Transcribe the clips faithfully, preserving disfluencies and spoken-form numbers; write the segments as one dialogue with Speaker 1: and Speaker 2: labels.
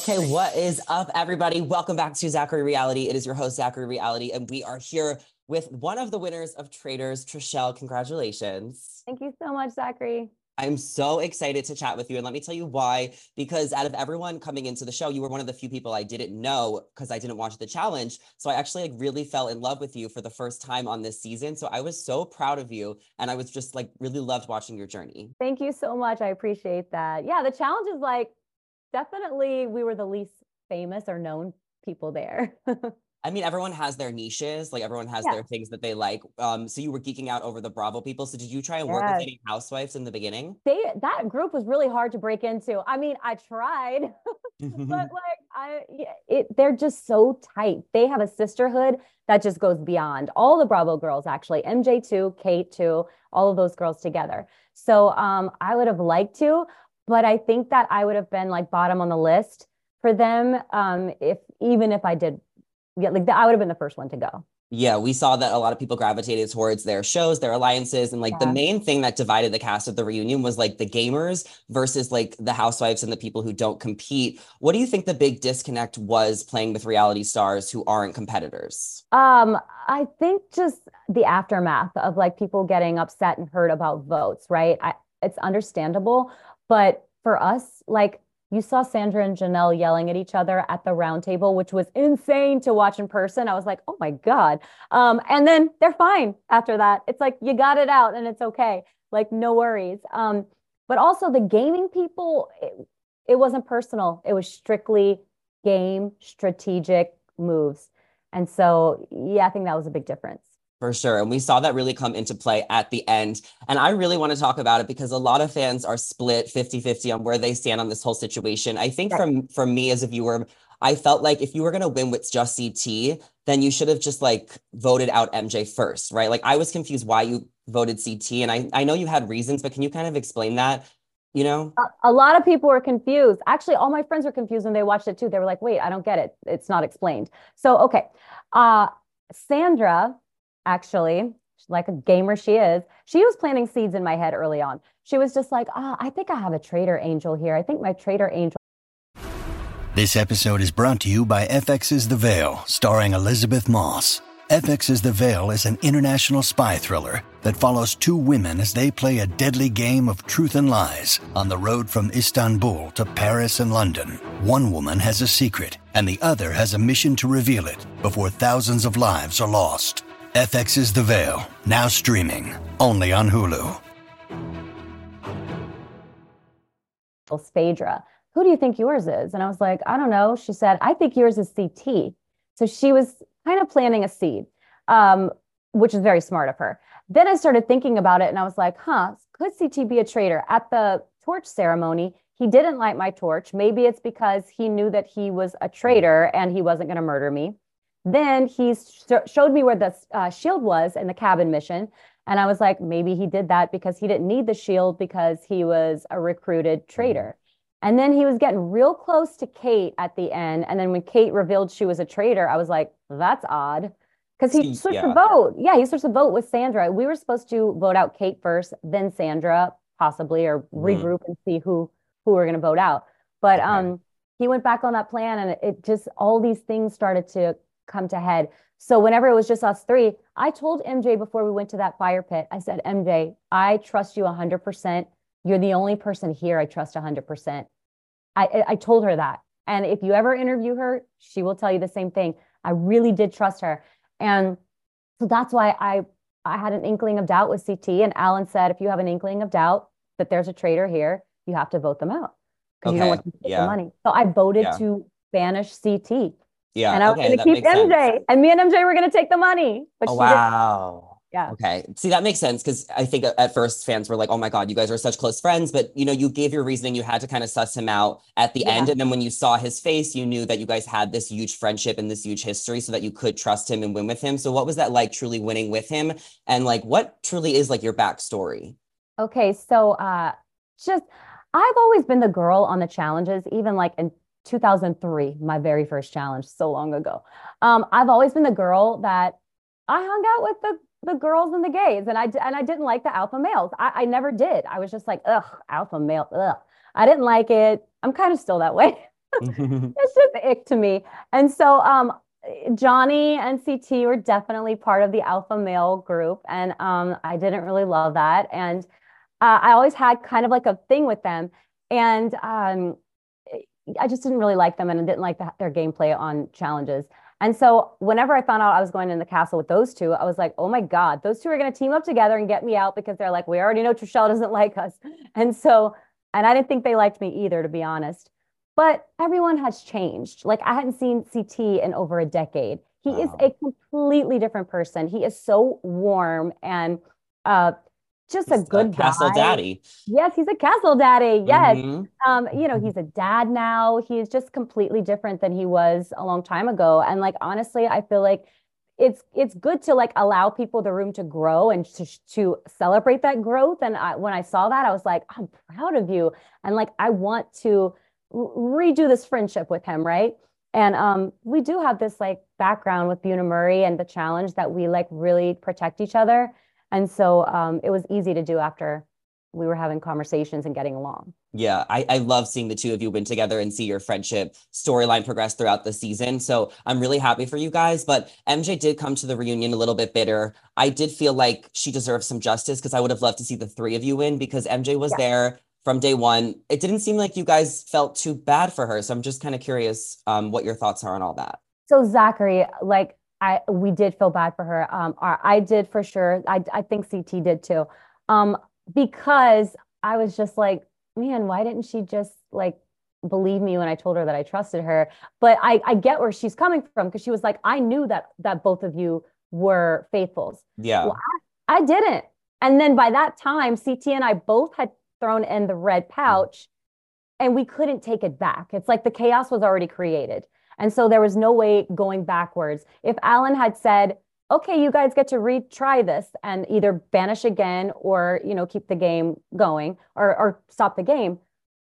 Speaker 1: Okay, what is up, everybody? Welcome back to Zachary Reality. It is your host, Zachary Reality, and we are here with one of the winners of Traitors, Trishelle. Congratulations.
Speaker 2: Thank you so much, Zachary.
Speaker 1: I'm so excited to chat with you, and let me tell you why. Because out of everyone coming into the show, you were one of the few people I didn't know because I didn't watch the challenge. So I actually like really fell in love with you for the first time on this season. So I was so proud of you, and I was just like really loved watching your journey.
Speaker 2: Thank you so much. I appreciate that. Yeah, the challenge is like definitely we were the least famous or known people there.
Speaker 1: I mean, everyone has their niches, like everyone has
Speaker 2: Yeah.
Speaker 1: their things that they like. Um, so you were geeking out over the Bravo people. So did you try and work with
Speaker 2: Yes.
Speaker 1: any housewives in the beginning?
Speaker 2: They that group was really hard to break into. I mean, I tried, but like I yeah, it they're just so tight. They have a sisterhood that just goes beyond all the Bravo girls, actually. M J too, Kate too, all of those girls together. So um I would have liked to, but I think that I would have been like bottom on the list for them um if even if I did. Yeah, like I would have been the first one to go.
Speaker 1: Yeah, we saw that a lot of people gravitated towards their shows, their alliances, and like the
Speaker 2: Yeah.
Speaker 1: main thing that divided the cast of the reunion was like the gamers versus like the housewives and the people who don't compete. What do you think the big disconnect was playing with reality stars who aren't competitors?
Speaker 2: Um, I think just the aftermath of like people getting upset and hurt about votes, right? I, it's understandable, but for us, like you saw Sandra and Janelle yelling at each other at the round table, which was insane to watch in person. I was like, oh my God. Um, and then they're fine after that. It's like you got it out and it's okay. Like, no worries. Um, but also the gaming people, it, it wasn't personal. It was strictly game strategic moves. And so, yeah, I think that was a big difference.
Speaker 1: For sure. And we saw that really come into play at the end. And I really want to talk about it because a lot of fans are split fifty fifty on where they stand on this whole situation. I think
Speaker 2: Right.
Speaker 1: from from me as a viewer, I felt like if you were going to win with just C T, then you should have just like voted out M J first, right? Like I was confused why you voted C T. And I, I know you had reasons, but can you kind of explain that, you know?
Speaker 2: A, a lot of people were confused. Actually, all my friends were confused when they watched it too. They were like, wait, I don't get it. It's not explained. So, okay. Uh, Sandra, actually, like a gamer she is, she was planting seeds in my head early on. She was just like, ah, oh, I think I have a traitor angel here. I think my traitor angel.
Speaker 3: This episode is brought to you by F X's The Veil, starring Elizabeth Moss. F X's The Veil is an international spy thriller that follows two women as they play a deadly game of truth and lies on the road from Istanbul to Paris and London. One woman has a secret, and the other has a mission to reveal it before thousands of lives are lost. F X's The Veil, now streaming, only on Hulu.
Speaker 2: Phaedra, who do you think yours is? And I was like, I don't know. She said, I think yours is C T. So she was kind of planting a seed, um, which is very smart of her. Then I started thinking about it and I was like, huh, could C T be a traitor? At the torch ceremony, he didn't light my torch. Maybe it's because he knew that he was a traitor and he wasn't going to murder me. Then he sh- showed me where the uh, shield was in the cabin mission. And I was like, maybe he did that because he didn't need the shield because he was a recruited traitor. And then he was getting real close to Kate at the end. And then when Kate revealed she was a traitor, I was like, that's odd. Because he switched
Speaker 1: Yeah.
Speaker 2: the vote. Yeah, he switched the vote with Sandra. We were supposed to vote out Kate first, then Sandra, possibly, or
Speaker 1: Mhm.
Speaker 2: regroup and see who who we're going to vote out. But
Speaker 1: Okay.
Speaker 2: um, he went back on that plan, and it, it just all these things started to come to head. So whenever it was just us three, I told M J before we went to that fire pit, I said, M J, I trust you one hundred percent. You're the only person here I trust one hundred percent. I, I told her that. And if you ever interview her, she will tell you the same thing. I really did trust her. And so that's why I, I had an inkling of doubt with C T. And Alan said, if you have an inkling of doubt that there's a traitor here, you have to vote them out because you don't
Speaker 1: Okay.
Speaker 2: want to take
Speaker 1: Yeah.
Speaker 2: the money. So I voted
Speaker 1: Yeah.
Speaker 2: to banish C T.
Speaker 1: Yeah.
Speaker 2: And I was
Speaker 1: Okay.
Speaker 2: going to
Speaker 1: That
Speaker 2: keep
Speaker 1: makes
Speaker 2: M J.
Speaker 1: sense.
Speaker 2: And me and M J were going to take the money. But
Speaker 1: Oh,
Speaker 2: she didn't.
Speaker 1: wow.
Speaker 2: Yeah.
Speaker 1: Okay. See, that makes sense because I think at first fans were like, oh my God, you guys are such close friends. But, you know, you gave your reasoning. You had to kind of suss him out at the
Speaker 2: Yeah.
Speaker 1: end. And then when you saw his face, you knew that you guys had this huge friendship and this huge history so that you could trust him and win with him. So what was that like truly winning with him? And like, what truly is like your backstory?
Speaker 2: Okay. So uh, just, I've always been the girl on the challenges, even like in two thousand three, my very first challenge, so long ago. Um, I've always been the girl that I hung out with the the girls and the gays, and I and I didn't like the alpha males. I, I never did. I was just like, ugh, alpha male, ugh. I didn't like it. I'm kind of still that way. It's just ick to me. And so um Johnny and C T were definitely part of the alpha male group. And um I didn't really love that. And uh, I always had kind of like a thing with them. And um I just didn't really like them and I didn't like the, their gameplay on challenges. And so whenever I found out I was going in the castle with those two, I was like, oh my God, those two are going to team up together and get me out because they're like, we already know Trishelle doesn't like us. And so, and I didn't think they liked me either, to be honest. But everyone has changed. Like I hadn't seen C T in over a decade. He is
Speaker 1: Wow.
Speaker 2: a completely different person. He is so warm and uh, just a
Speaker 1: He's a
Speaker 2: good
Speaker 1: castle
Speaker 2: guy.
Speaker 1: daddy.
Speaker 2: Yes, he's a castle daddy. Yes.
Speaker 1: Hmm.
Speaker 2: Um, you know, he's a dad now. He's just completely different than he was a long time ago. And like honestly, I feel like it's it's good to like allow people the room to grow and to to celebrate that growth. And I, when I saw that, I was like, I'm proud of you. And like I want to redo this friendship with him, right? And um, we do have this like background with Bunim/Murray and the challenge that we like really protect each other. And so um, it was easy to do after we were having conversations and getting along.
Speaker 1: Yeah, I, I love seeing the two of you win together and see your friendship storyline progress throughout the season. So I'm really happy for you guys. But M J did come to the reunion a little bit bitter. I did feel like she deserves some justice because I would have loved to see the three of you win because M J was
Speaker 2: Yeah.
Speaker 1: there from day one. It didn't seem like you guys felt too bad for her. So I'm just kind of curious um, what your thoughts are on all that.
Speaker 2: So Zachary, like I, we did feel bad for her. Um, our, I did for sure. I, I think C T did too. Um, because I was just like, man, why didn't she just like believe me when I told her that I trusted her? But I, I get where she's coming from because she was like, I knew that that both of you were faithfuls.
Speaker 1: Yeah.
Speaker 2: Well, I, I didn't. And then by that time, C T and I both had thrown in the red pouch and we couldn't take it back. It's like the chaos was already created. And so there was no way going backwards. If Alan had said, okay, you guys get to retry this and either banish again or, you know, keep the game going or, or stop the game,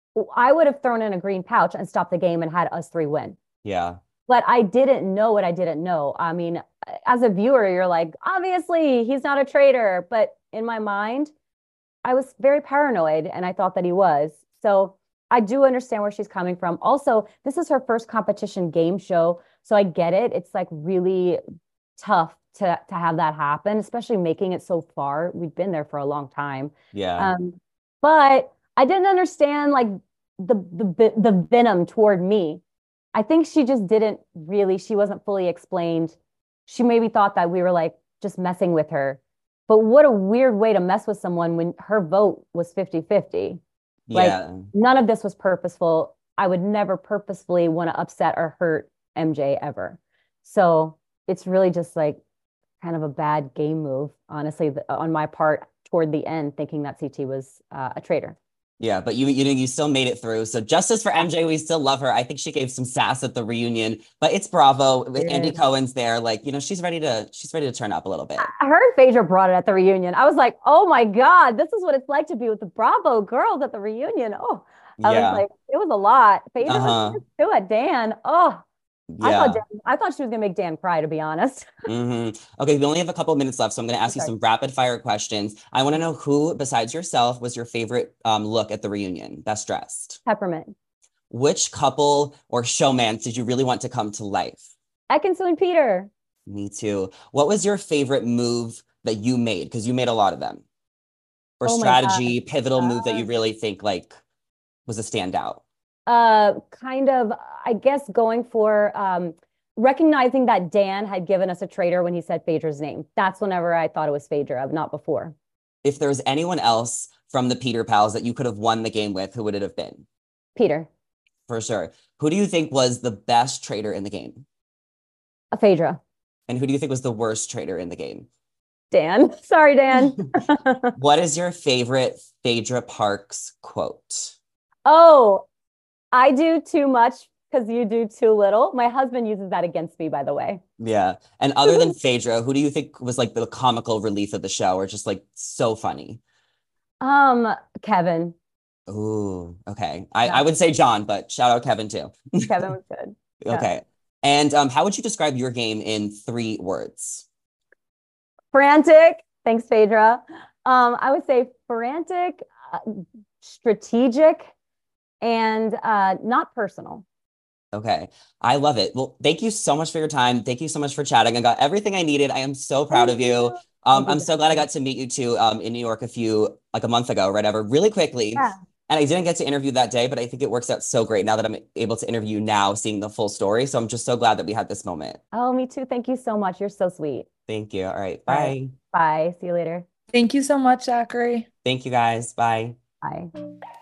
Speaker 2: I would have thrown in a green pouch and stopped the game and had us three win.
Speaker 1: Yeah.
Speaker 2: But I didn't know what I didn't know. I mean, as a viewer, you're like, obviously he's not a traitor. But in my mind, I was very paranoid and I thought that he was. So I do understand where she's coming from. Also, this is her first competition game show. So I get it. It's like really tough to to have that happen, especially making it so far. We've been there for a long time.
Speaker 1: Yeah.
Speaker 2: Um, but I didn't understand like the the the venom toward me. I think she just didn't really, she wasn't fully explained. She maybe thought that we were like just messing with her. But what a weird way to mess with someone when her vote was fifty fifty. Like
Speaker 1: Yeah.
Speaker 2: none of this was purposeful. I would never purposefully want to upset or hurt M J ever. So it's really just like kind of a bad game move, honestly, on my part toward the end, thinking that C T was uh, a traitor.
Speaker 1: Yeah, but you you know you still made it through. So justice for M J. We still love her. I think she gave some sass at the reunion, but it's Bravo. With Andy Cohen's there, like you know she's ready to she's ready to turn up a little bit.
Speaker 2: I heard Phaedra brought it at the reunion. I was like, oh my God, this is what it's like to be with the Bravo girls at the reunion. Oh, I
Speaker 1: Yeah.
Speaker 2: was like, it was a lot. Phaedra
Speaker 1: Uh-huh.
Speaker 2: was too at Dan. Oh, I
Speaker 1: Yeah.
Speaker 2: thought Dan, I thought she was gonna make Dan cry, to be honest.
Speaker 1: Hmm. Okay, we only have a couple of minutes left, so I'm going to ask you
Speaker 2: Okay.
Speaker 1: some rapid fire questions. I want to know who, besides yourself, was your favorite um, look at the reunion, best dressed?
Speaker 2: Peppermint.
Speaker 1: Which couple or showmance did you really want to come to life?
Speaker 2: Ekin-Su and Peter.
Speaker 1: Me too. What was your favorite move that you made? Because you made a lot of them. Or
Speaker 2: Oh my God.
Speaker 1: strategy, pivotal move that you
Speaker 2: Uh,
Speaker 1: really think like was a standout?
Speaker 2: Uh, kind of, I guess, going for um, recognizing that Dan had given us a traitor when he said Phaedra's name. That's whenever I thought it was Phaedra, not before.
Speaker 1: If there was anyone else from the Peter Pals that you could have won the game with, who would it have been?
Speaker 2: Peter.
Speaker 1: For sure. Who do you think was the best traitor in the game?
Speaker 2: A Phaedra.
Speaker 1: And who do you think was the worst traitor in the game?
Speaker 2: Dan. Sorry, Dan.
Speaker 1: What is your favorite Phaedra Parks quote?
Speaker 2: Oh, I do too much because you do too little. My husband uses that against me, by the way.
Speaker 1: Yeah. And other than Phaedra, who do you think was like the comical relief of the show or just like so funny?
Speaker 2: Um, Kevin.
Speaker 1: Ooh, okay. I,
Speaker 2: Yeah.
Speaker 1: I would say John, but shout out Kevin too.
Speaker 2: Kevin was good. Yeah.
Speaker 1: Okay. And um, how would you describe your game in three words?
Speaker 2: Frantic. Thanks, Phaedra. Um, I would say frantic, uh, strategic, and uh, not personal.
Speaker 1: Okay. I love it. Well, thank you so much for your time. Thank you so much for chatting. I got everything I needed. I am so proud
Speaker 2: Thank
Speaker 1: of you.
Speaker 2: you.
Speaker 1: Um,
Speaker 2: Thank
Speaker 1: I'm
Speaker 2: you,
Speaker 1: so glad I
Speaker 2: Jessica.
Speaker 1: got to meet you too um, in New York a few, like a month ago, or whatever, really quickly.
Speaker 2: Yeah.
Speaker 1: And I didn't get to interview that day, but I think it works out so great now that I'm able to interview now, seeing the full story. So I'm just so glad that we had this moment.
Speaker 2: Oh, me too. Thank you so much. You're so sweet.
Speaker 1: Thank you. All right.
Speaker 2: All right.
Speaker 1: Bye.
Speaker 2: Bye. See you later.
Speaker 4: Thank you so much, Zachary.
Speaker 1: Thank you guys. Bye.
Speaker 2: Bye.